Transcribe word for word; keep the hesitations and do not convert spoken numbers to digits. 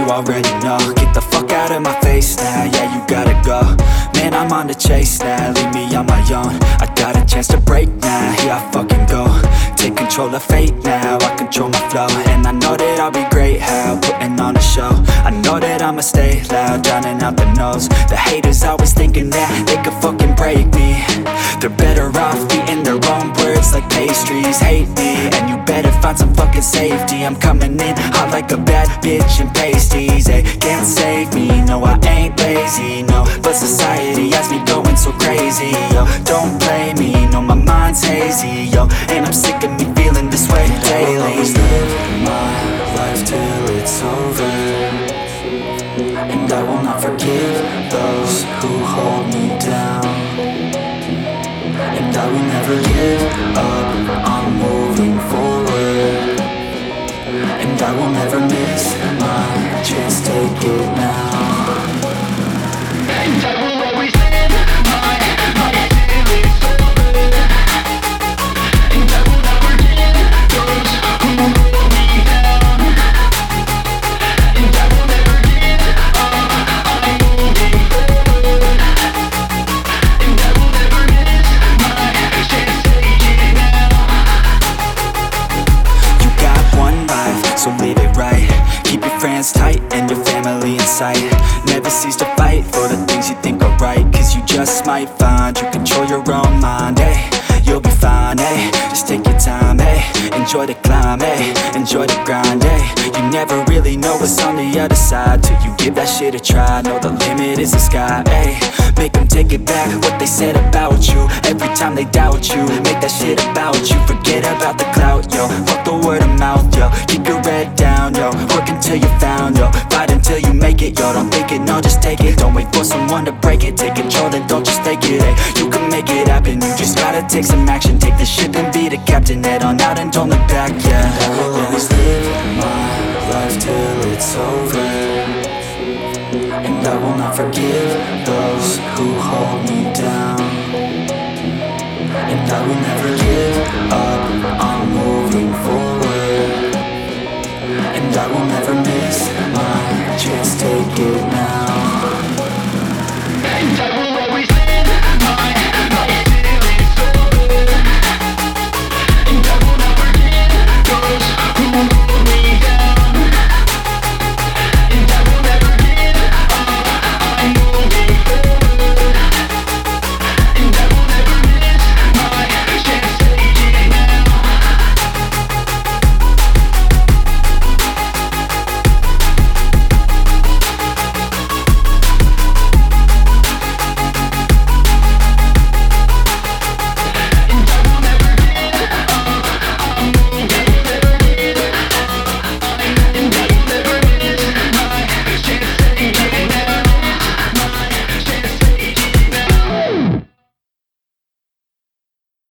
already know. Get the fuck out of my face now, yeah, you gotta go. Man, I'm on the chase now, leave me on my own. I got a chance to break now, here I fucking go. Take control of fate now, I control my flow. And I know that I'll be great, how, putting on a show. I know that I'ma stay loud, drowning out the noise. The haters always thinking that they could fucking break me. They're better off eating their own words like pastries. Hate me, and you better find some fucking safety. I'm coming in hot like a bad bitch in pasties. They can't save me, no I ain't lazy, no. But society has me going so crazy, yo. Don't blame me, no my mind's hazy, yo. And I'm sick of me feeling this way daily. I will always live my life till it's over, and I will not forgive those who hold me down. And I will never give up, I'm moving forward. And I will never miss my chance, take it now. And I will always live my life till it's over, and I will not forgive those who hold me down. And I will never give up, I'm moving forward. And I will never miss my chance, take it now. You got one life, so live it right. Keep your friends tight and your family in sight. Never cease to fight for the things you think are right, cause you just might find you control your own mind, eh? You'll be fine, eh? Just take your time, eh? Enjoy the climb, eh? Enjoy the grind, eh? You never really know what's on the other side till you give that shit a try. Know the limit is the sky, eh? Make them take it back, what they said about you. Every time they doubt you, make that shit about you. Forget about the clout, yo. Fuck the word of mouth, yo. Keep your head down, yo. Work until you found, yo. Fight until you make it, yo. Don't think it, no, just take it. Don't wait for someone to break it. Take control, then don't just take it, eh? You can make it happen, you just gotta take some action. Take the ship and be the captain. Head on out and don't look back, yeah. I will always live my life till it's over, and I will not forgive those who hold me down. And I will never give up, I'm moving forward. And I will never miss